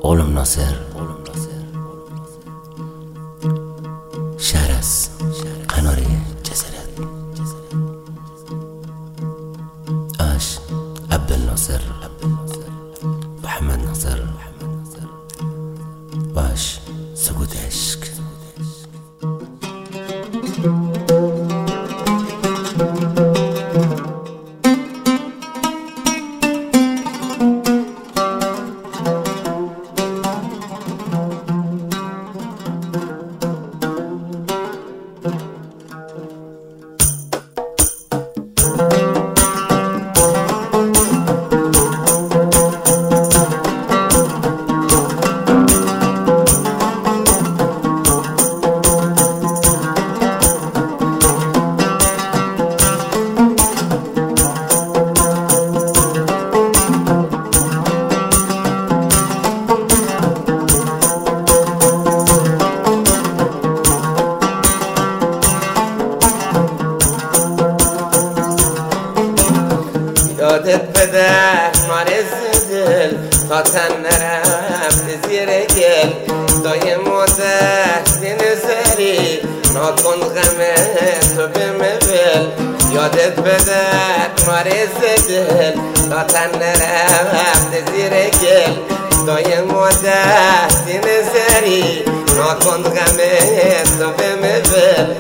oğlum Nasır, şehres, kanari, cesaret, aş, Abdülnasır, Muhammed Nasır, baş, sukut eşk. یادت بده مریض دل تا تن نرفت زیر گل دایم مدت نظری نکن غم تو بمول یادت بده مریض دل تا تن نرفت زیر گل دایم مدت نظری نکن غم تو بمول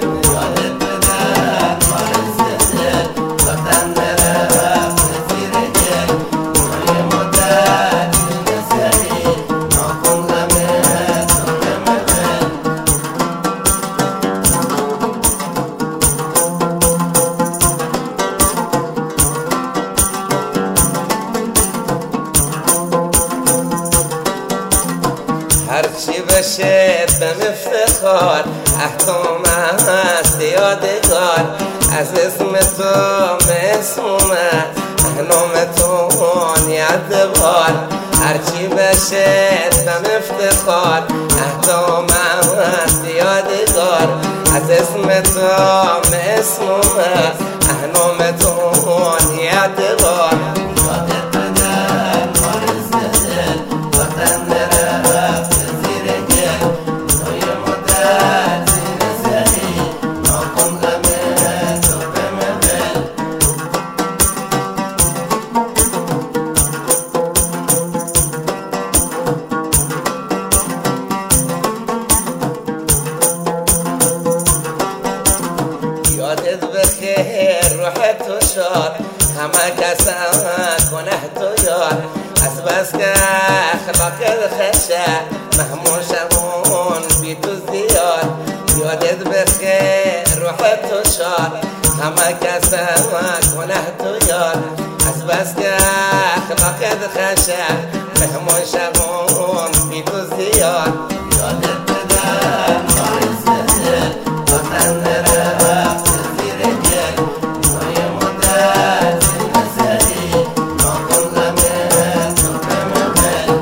هرچی بشه بهم افتخار احکام هست یادگار از اسم تو اسم اومد نام تو نیت بار هرچی بشه بهم افتخار احکام هست یادگار از اسم تو اسم اومد نام تو نیت بار یادت بخیر روح تو شاد همه کس کنه تو یاد از بس که اخلاقت خشه محموشمون بی تو زیاد یادت بخیر روح تو شاد همه کس کنه تو یاد از بس که اخلاقت خشه محموشمون بی تو زیاد یادت بدن مریض دل تا تن نرفت زیر گل توی مدت نظری نکن غم تو بمول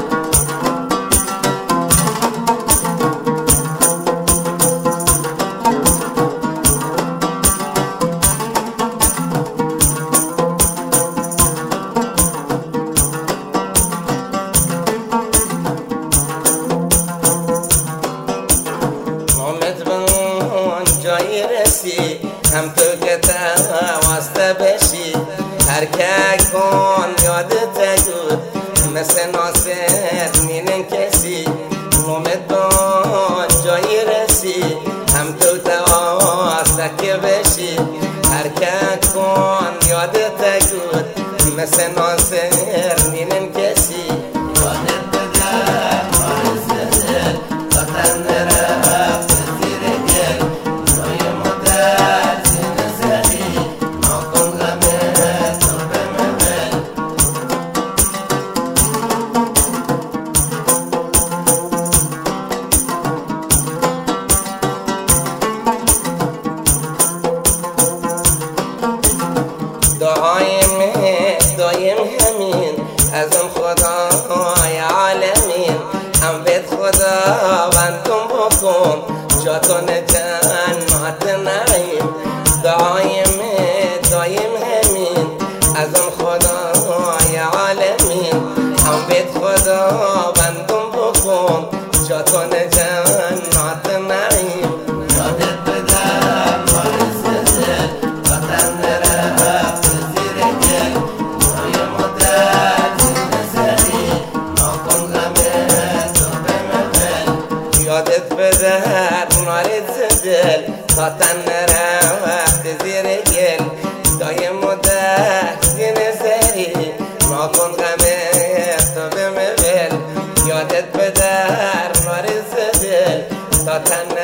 جایی رسی هم تو که واسطه بشی حرکت کن یادت گود مثل ناصر مینن کسی امید کن جایی رسی هم تو واسطه که بشی حرکت کن یادت گود مثل ناصر مینن کسی یادت بدن مریض دل تا تن نرفت زیر گل دایم همین از اون خدای عالمین هم بید خدا بندم بکن جاتون جنات نعیم دایم همین از اون خدای عالمین هم بید خدا بندم بکن جاتون جنات نعیم یادت بدم وارث دل وطن رفت زیر گل مای مدت زیر سری ناکن غمه تو به مبل یادت بدم وارث دل وطن رفت زیر گل دای مدت زیر سری ناکن غمه تو به مبل یادت بدر وارث دل تا تن